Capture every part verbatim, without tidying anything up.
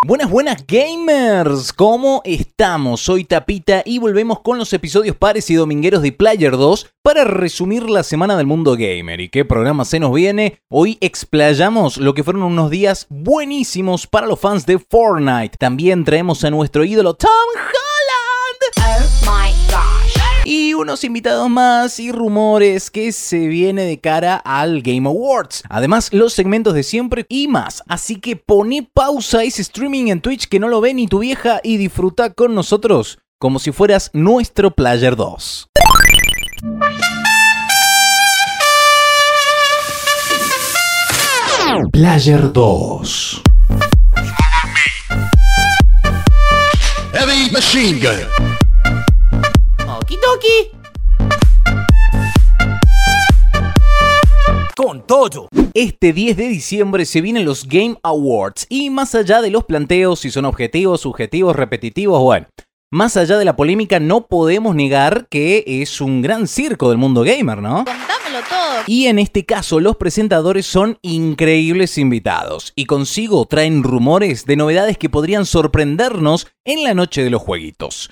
Buenas, buenas gamers, ¿cómo estamos? Soy Tapita y volvemos con los episodios pares y domingueros de Player dos para resumir la semana del mundo gamer. ¿Y qué programa se nos viene? Hoy explayamos lo que fueron unos días buenísimos para los fans de Fortnite. También traemos a nuestro ídolo Tom Holland. Oh my gosh. Y unos invitados más y rumores que se viene de cara al Game Awards. Además, los segmentos de siempre y más. Así que poné pausa a ese streaming en Twitch que no lo ve ni tu vieja y disfruta con nosotros como si fueras nuestro Player dos. Player dos. Heavy Machine Gun. Okidoki. Con todo. Este diez de diciembre se vienen los Game Awards y más allá de los planteos, si son objetivos, subjetivos, repetitivos, bueno, más allá de la polémica, no podemos negar que es un gran circo del mundo gamer, ¿no? Contámelo todo. Y en este caso, los presentadores son increíbles invitados y consigo traen rumores de novedades que podrían sorprendernos en la noche de los jueguitos.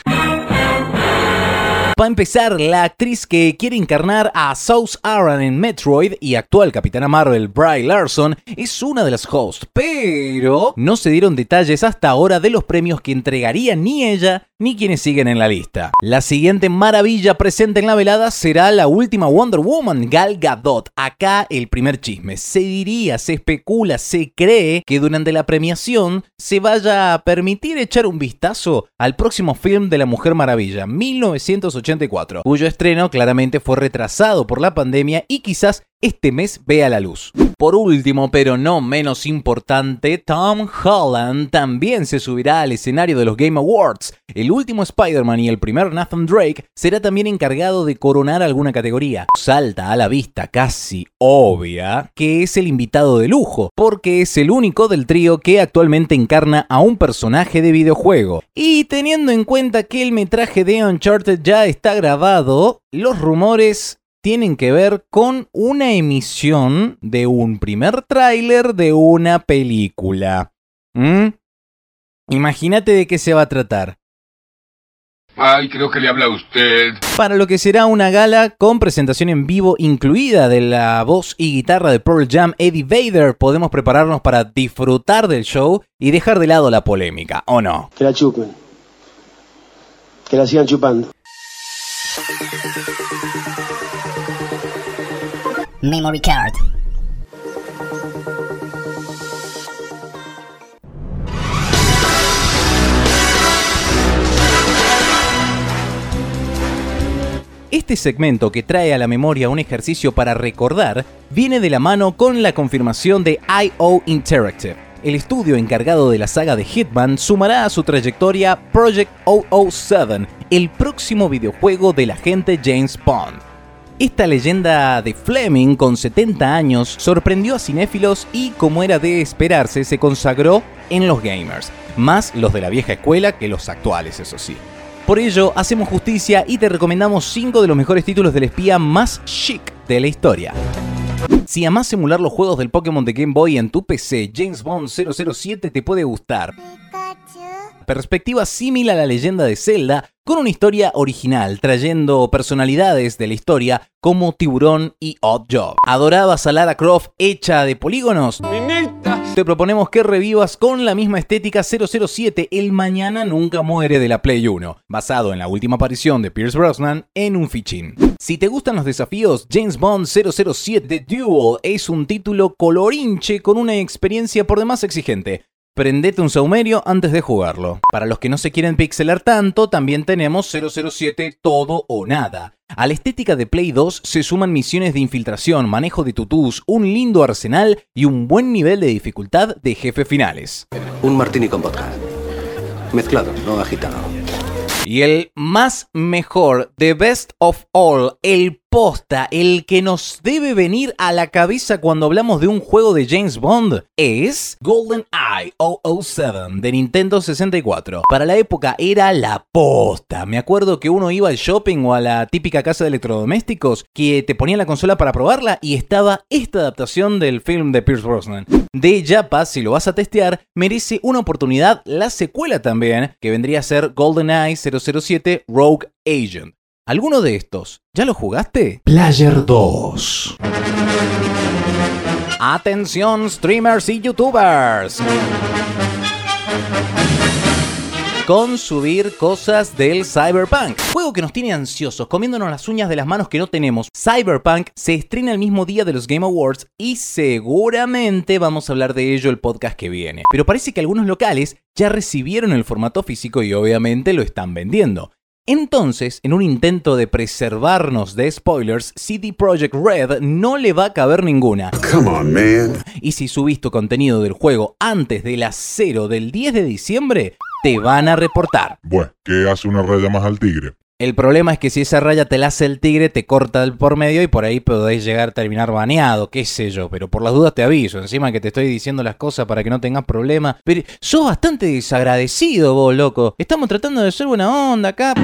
Para empezar, la actriz que quiere encarnar a Samus Aran en Metroid y actual Capitana Marvel, Brie Larson, es una de las hosts, pero no se dieron detalles hasta ahora de los premios que entregaría ni ella ni quienes siguen en la lista. La siguiente maravilla presente en la velada será la última Wonder Woman, Gal Gadot. Acá el primer chisme. Se diría, se especula, se cree que durante la premiación se vaya a permitir echar un vistazo al próximo film de la Mujer Maravilla, mil novecientos ochenta y cuatro, cuyo estreno claramente fue retrasado por la pandemia y quizás este mes vea la luz. Por último, pero no menos importante, Tom Holland también se subirá al escenario de los Game Awards. El último Spider-Man y el primer Nathan Drake será también encargado de coronar alguna categoría. Salta a la vista casi obvia que es el invitado de lujo, porque es el único del trío que actualmente encarna a un personaje de videojuego. Y teniendo en cuenta que el metraje de Uncharted ya está grabado, los rumores tienen que ver con una emisión de un primer tráiler de una película. ¿Mm? Imagínate de qué se va a tratar. Ay, creo que le habla a usted. Para lo que será una gala con presentación en vivo incluida de la voz y guitarra de Pearl Jam, Eddie Vedder, podemos prepararnos para disfrutar del show y dejar de lado la polémica, ¿o no? Que la chupen. Que la sigan chupando. Memory card. Este segmento que trae a la memoria un ejercicio para recordar viene de la mano con la confirmación de I O Interactive. El estudio encargado de la saga de Hitman sumará a su trayectoria Project double cero siete, el próximo videojuego del agente James Bond. Esta leyenda de Fleming con setenta años sorprendió a cinéfilos y, como era de esperarse, se consagró en los gamers, más los de la vieja escuela que los actuales, eso sí. Por ello, hacemos justicia y te recomendamos cinco de los mejores títulos del espía más chic de la historia. Si amás emular los juegos del Pokémon de Game Boy en tu P C, James Bond cero cero siete te puede gustar. Perspectiva similar a la leyenda de Zelda, con una historia original, trayendo personalidades de la historia como Tiburón y Oddjob. ¿Adorabas a Lara Croft hecha de polígonos? Te proponemos que revivas con la misma estética cero cero siete, El Mañana Nunca Muere de la Play uno, basado en la última aparición de Pierce Brosnan en un fichín. Si te gustan los desafíos, James Bond cero cero siete The Duel es un título colorinche con una experiencia por demás exigente. Prendete un saumerio antes de jugarlo. Para los que no se quieren pixelar tanto, también tenemos cero cero siete Todo o Nada. A la estética de Play dos se suman misiones de infiltración, manejo de tutús, un lindo arsenal y un buen nivel de dificultad de jefes finales. Un martini con vodka. Mezclado, no agitado. Y el más mejor, The Best of All, el posta, el que nos debe venir a la cabeza cuando hablamos de un juego de James Bond es GoldenEye cero cero siete de Nintendo sesenta y cuatro. Para la época era la posta. Me acuerdo que uno iba al shopping o a la típica casa de electrodomésticos que te ponía la consola para probarla y estaba esta adaptación del film de Pierce Brosnan. De Japa, si lo vas a testear, merece una oportunidad la secuela también, que vendría a ser GoldenEye cero cero siete Rogue Agent. ¿Alguno de estos ya lo jugaste? Player dos. Atención streamers y youtubers. Con subir cosas del Cyberpunk, juego que nos tiene ansiosos, comiéndonos las uñas de las manos que no tenemos. Cyberpunk se estrena el mismo día de los Game Awards y seguramente vamos a hablar de ello el podcast que viene. Pero parece que algunos locales ya recibieron el formato físico y obviamente lo están vendiendo. Entonces, en un intento de preservarnos de spoilers, C D Projekt Red no le va a caber ninguna. Come on, man. Y si subiste contenido del juego antes de las cero del diez de diciembre, te van a reportar. Bueno, ¿qué hace una raya más al tigre? El problema es que si esa raya te la hace el tigre, te corta el por medio y por ahí podéis llegar a terminar baneado, qué sé yo. Pero por las dudas te aviso, encima que te estoy diciendo las cosas para que no tengas problemas. Pero sos bastante desagradecido vos, loco. Estamos tratando de ser buena onda acá.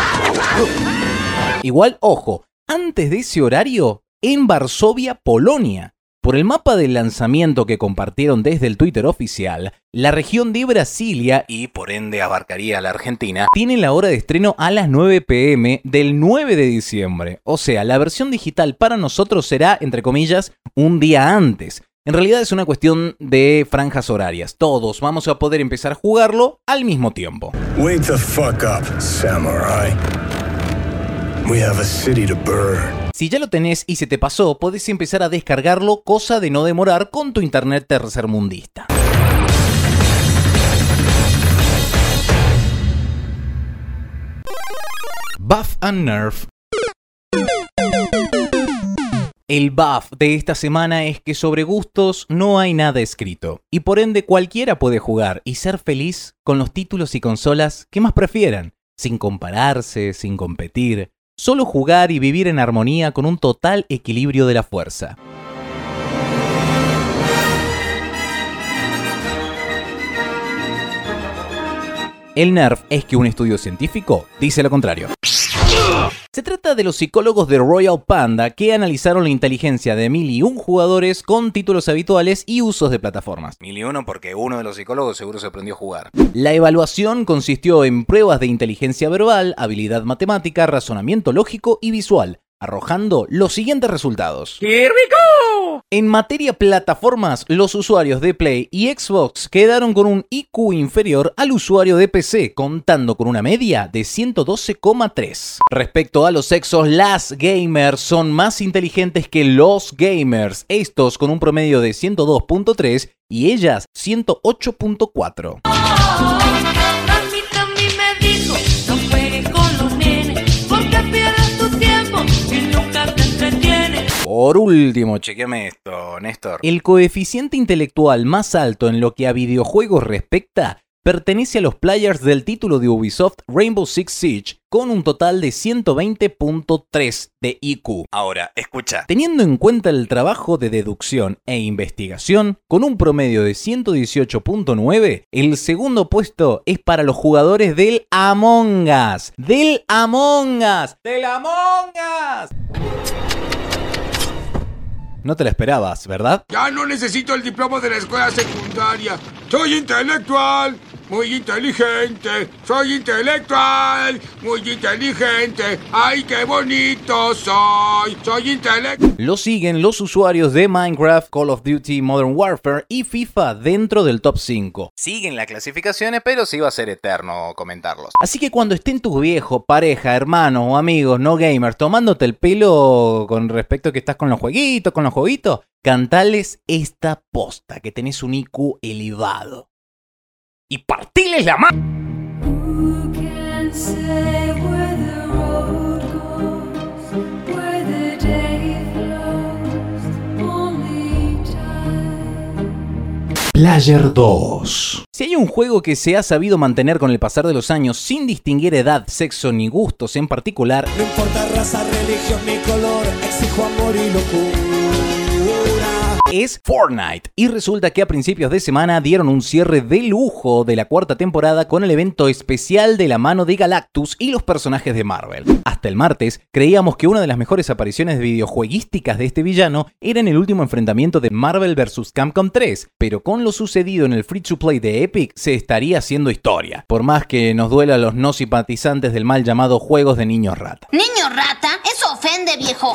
Igual, ojo, antes de ese horario, en Varsovia, Polonia. Por el mapa del lanzamiento que compartieron desde el Twitter oficial, la región de Brasilia, y por ende abarcaría la Argentina, tiene la hora de estreno a las nueve pe eme del nueve de diciembre. O sea, la versión digital para nosotros será, entre comillas, un día antes. En realidad es una cuestión de franjas horarias. Todos vamos a poder empezar a jugarlo al mismo tiempo. Wake the fuck up, samurai. We have a city to burn. Si ya lo tenés y se te pasó, podés empezar a descargarlo, cosa de no demorar con tu internet tercermundista. Buff and Nerf. El buff de esta semana es que sobre gustos no hay nada escrito, y por ende cualquiera puede jugar y ser feliz con los títulos y consolas que más prefieran, sin compararse, sin competir. Solo jugar y vivir en armonía con un total equilibrio de la fuerza. El Nerf es que un estudio científico dice lo contrario. Se trata de los psicólogos de Royal Panda que analizaron la inteligencia de mil y un jugadores con títulos habituales y usos de plataformas. Mil y uno porque uno de los psicólogos seguro se aprendió a jugar. La evaluación consistió en pruebas de inteligencia verbal, habilidad matemática, razonamiento lógico y visual, arrojando los siguientes resultados. Here we go. En materia plataformas, los usuarios de Play y Xbox quedaron con un I Q inferior al usuario de P C, contando con una media de ciento doce coma tres. Respecto a los sexos, las gamers son más inteligentes que los gamers, estos con un promedio de ciento dos punto tres y ellas ciento ocho punto cuatro. Por último, chequeame esto, Néstor. El coeficiente intelectual más alto en lo que a videojuegos respecta pertenece a los players del título de Ubisoft Rainbow Six Siege, con un total de ciento veinte punto tres de I Q. Ahora, escucha. Teniendo en cuenta el trabajo de deducción e investigación, con un promedio de ciento dieciocho punto nueve, el segundo puesto es para los jugadores del Among Us. ¡Del Among Us! ¡Del Among Us! No te la esperabas, ¿verdad? Ya no necesito el diploma de la escuela secundaria. Soy intelectual, muy inteligente. Soy intelectual, muy inteligente. ¡Ay, qué bonito soy! Soy intelectual. Lo siguen los usuarios de Minecraft, Call of Duty, Modern Warfare y FIFA dentro del top cinco. Siguen las clasificaciones, pero sí va a ser eterno comentarlos. Así que cuando estén tus viejos, pareja, hermanos o amigos no gamers tomándote el pelo con respecto a que estás con los jueguitos, con los jueguitos, cantales esta posta, que tenés un I Q elevado. Y partiles la mano. Player dos. Si hay un juego que se ha sabido mantener con el pasar de los años sin distinguir edad, sexo ni gustos en particular, no importa raza, religión ni color, exijo amor y locura, es Fortnite. Y resulta que a principios de semana dieron un cierre de lujo de la cuarta temporada con el evento especial de la mano de Galactus y los personajes de Marvel. Hasta el martes creíamos que una de las mejores apariciones videojueguísticas de este villano era en el último enfrentamiento de Marvel versus. Capcom tres, pero con lo sucedido en el free to play de Epic se estaría haciendo historia, por más que nos duela a los no simpatizantes del mal llamado juegos de niños rata. ¿Niño rata? Eso ofende, viejo.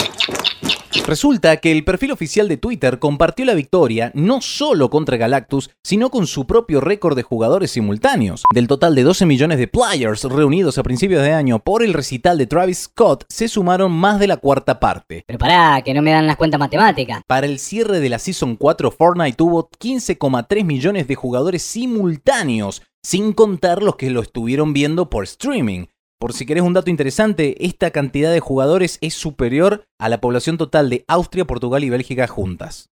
Resulta que el perfil oficial de Twitter compartió la victoria no solo contra Galactus, sino con su propio récord de jugadores simultáneos. Del total de doce millones de players reunidos a principios de año por el recital de Travis Scott, se sumaron más de la cuarta parte. Pero pará, que no me dan las cuentas matemáticas. Para el cierre de la Season cuatro, Fortnite tuvo quince coma tres millones de jugadores simultáneos, sin contar los que lo estuvieron viendo por streaming. Por si querés un dato interesante, esta cantidad de jugadores es superior a la población total de Austria, Portugal y Bélgica juntas.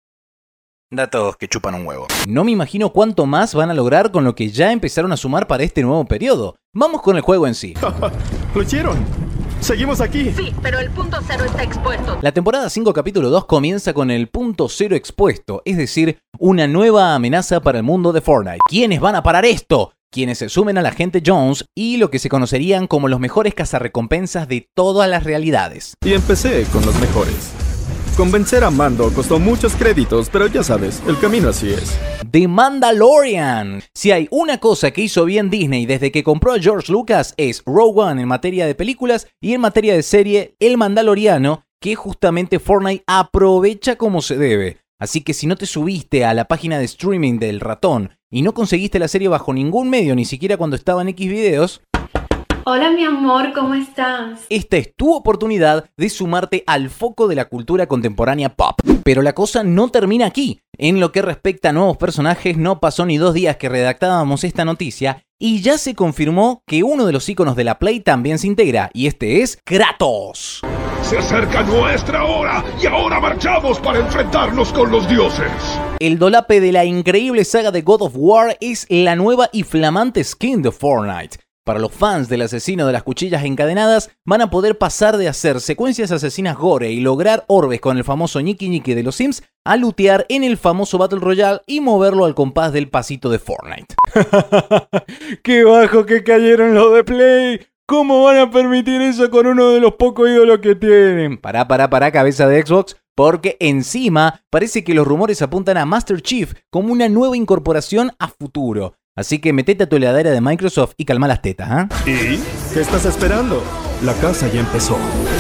Datos que chupan un huevo. No me imagino cuánto más van a lograr con lo que ya empezaron a sumar para este nuevo periodo. Vamos con el juego en sí. ¡Lo hicieron! ¡Seguimos aquí! Sí, pero el punto cero está expuesto. La temporada cinco capítulo dos comienza con el punto cero expuesto, es decir, una nueva amenaza para el mundo de Fortnite. ¿Quiénes van a parar esto? Quienes se sumen al agente Jones y lo que se conocerían como los mejores cazarrecompensas de todas las realidades. Y empecé con los mejores. Convencer a Mando costó muchos créditos, pero ya sabes, el camino así es. The Mandalorian. Si hay una cosa que hizo bien Disney desde que compró a George Lucas es Rogue One en materia de películas y en materia de serie El Mandaloriano, que justamente Fortnite aprovecha como se debe. Así que si no te subiste a la página de streaming del ratón y no conseguiste la serie bajo ningún medio, ni siquiera cuando estaba en X videos... Hola mi amor, ¿cómo estás? Esta es tu oportunidad de sumarte al foco de la cultura contemporánea pop. Pero la cosa no termina aquí. En lo que respecta a nuevos personajes, no pasó ni dos días que redactábamos esta noticia y ya se confirmó que uno de los iconos de la Play también se integra, y este es Kratos. Se acerca nuestra hora y ahora marchamos para enfrentarnos con los dioses. El dolape de la increíble saga de God of War es la nueva y flamante skin de Fortnite. Para los fans del asesino de las cuchillas encadenadas, van a poder pasar de hacer secuencias asesinas gore y lograr orbes con el famoso ñiqui ñiqui de los Sims a lootear en el famoso Battle Royale y moverlo al compás del pasito de Fortnite. ¡Qué bajo que cayeron los de Play! ¿Cómo van a permitir eso con uno de los pocos ídolos que tienen? Pará, pará, pará, cabeza de Xbox, porque encima parece que los rumores apuntan a Master Chief como una nueva incorporación a futuro. Así que metete a tu heladera de Microsoft y calma las tetas, ¿eh? ¿Y? ¿Qué estás esperando? La casa ya empezó.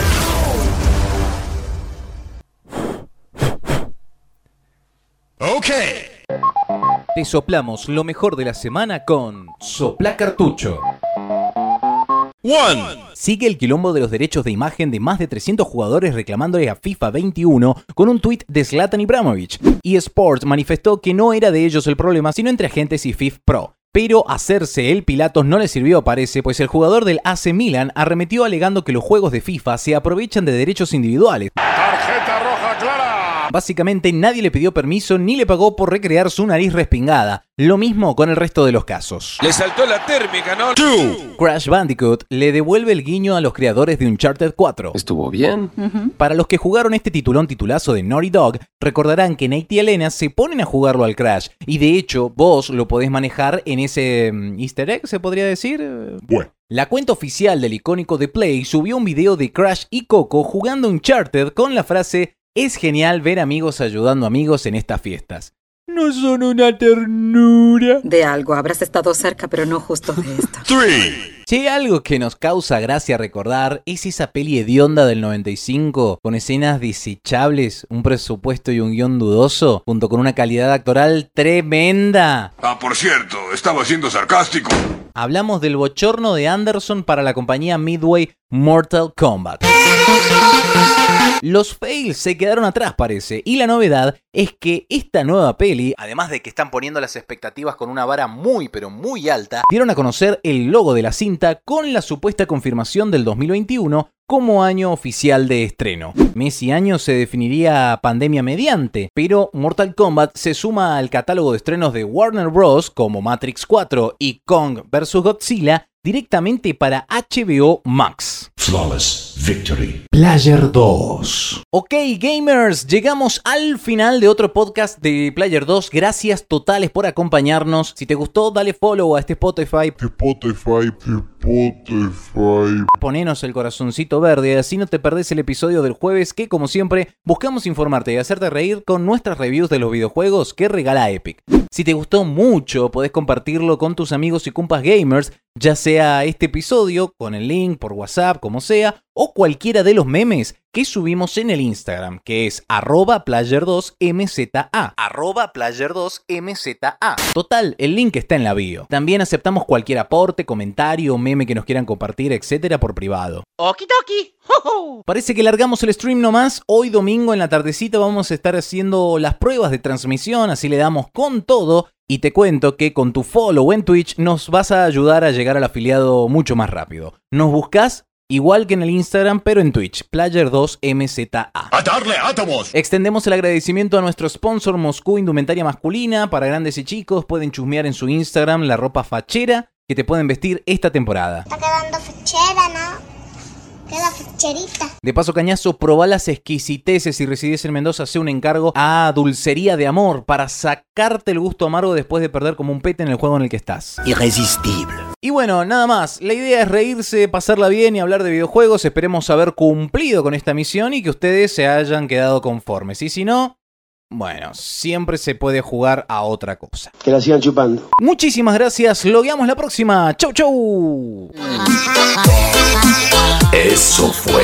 Ok. Te soplamos lo mejor de la semana con Sopla Cartucho. One. Sigue el quilombo de los derechos de imagen de más de trescientos jugadores reclamándole a FIFA veintiuno con un tuit de Zlatan Ibrahimovic. eSports manifestó que no era de ellos el problema, sino entre agentes y FIFA Pro. Pero hacerse el Pilatos no le sirvió, parece, pues el jugador del A C Milan arremetió alegando que los juegos de FIFA se aprovechan de derechos individuales. Tarjeta roja clara. Básicamente nadie le pidió permiso ni le pagó por recrear su nariz respingada. Lo mismo con el resto de los casos. Le saltó la térmica, ¿no? Crash Bandicoot le devuelve el guiño a los creadores de Uncharted cuatro. ¿Estuvo bien? Uh-huh. Para los que jugaron este titulón titulazo de Naughty Dog, recordarán que Nate y Elena se ponen a jugarlo al Crash. Y de hecho, vos lo podés manejar en ese um, easter egg, ¿se podría decir? Bueno. La cuenta oficial del icónico de Play subió un video de Crash y Coco jugando Uncharted con la frase: es genial ver amigos ayudando amigos en estas fiestas. ¿No son una ternura? De algo habrás estado cerca, pero no justo de esto. Si algo que nos causa gracia recordar es esa peli hedionda del noventa y cinco con escenas desechables, un presupuesto y un guión dudoso, junto con una calidad actoral tremenda. Ah, por cierto, estaba siendo sarcástico. Hablamos del bochorno de Anderson para la compañía Midway Mortal Kombat. Los fails se quedaron atrás, parece, y la novedad es que esta nueva peli, además de que están poniendo las expectativas con una vara muy pero muy alta, dieron a conocer el logo de la cinta con la supuesta confirmación del dos mil veintiuno como año oficial de estreno. Mes y año se definiría pandemia mediante, pero Mortal Kombat se suma al catálogo de estrenos de Warner Bros. Como Matrix cuatro y Kong versus. Godzilla directamente para H B O Max. Flawless victory. Player dos. Ok, gamers, llegamos al final de otro podcast de Player dos. Gracias totales por acompañarnos. Si te gustó, dale follow a este Spotify. Spotify, Spotify. Ponenos el corazoncito verde, así no te perdés el episodio del jueves que, como siempre, buscamos informarte y hacerte reír con nuestras reviews de los videojuegos que regala Epic. Si te gustó mucho, podés compartirlo con tus amigos y compas gamers, ya sea este episodio, con el link por WhatsApp, como sea, o cualquiera de los memes que subimos en el Instagram, que es arroba player dos M Z A. arroba player dos M Z A. Total, el link está en la bio. También aceptamos cualquier aporte, comentario, meme que nos quieran compartir, etcétera, por privado. Okidoki. Parece que largamos el stream nomás. Hoy domingo en la tardecita vamos a estar haciendo las pruebas de transmisión, así le damos con todo. Y te cuento que con tu follow en Twitch nos vas a ayudar a llegar al afiliado mucho más rápido. Nos buscas igual que en el Instagram, pero en Twitch, Player dos M Z A. ¡A darle átomos! Extendemos el agradecimiento a nuestro sponsor Moscú Indumentaria Masculina. Para grandes y chicos pueden chusmear en su Instagram la ropa fachera que te pueden vestir esta temporada. Está quedando fachera, ¿no? Queda facherita. De paso, cañazo, probá las exquisiteces. Si residís en Mendoza, hace un encargo a Dulcería de Amor para sacarte el gusto amargo después de perder como un pete en el juego en el que estás. Irresistible. Y bueno, nada más. La idea es reírse, pasarla bien y hablar de videojuegos. Esperemos haber cumplido con esta misión y que ustedes se hayan quedado conformes. Y si no, bueno, siempre se puede jugar a otra cosa. Que la sigan chupando. Muchísimas gracias. Logueamos la próxima. Chau, chau. Eso fue